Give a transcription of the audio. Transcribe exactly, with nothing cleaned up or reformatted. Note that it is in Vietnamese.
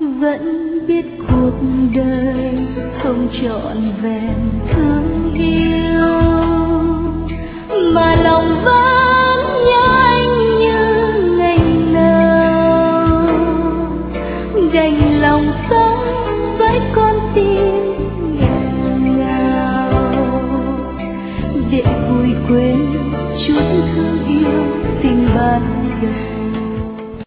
vẫn biết cuộc đời không trọn vẹn thương yêu mà lòng vẫn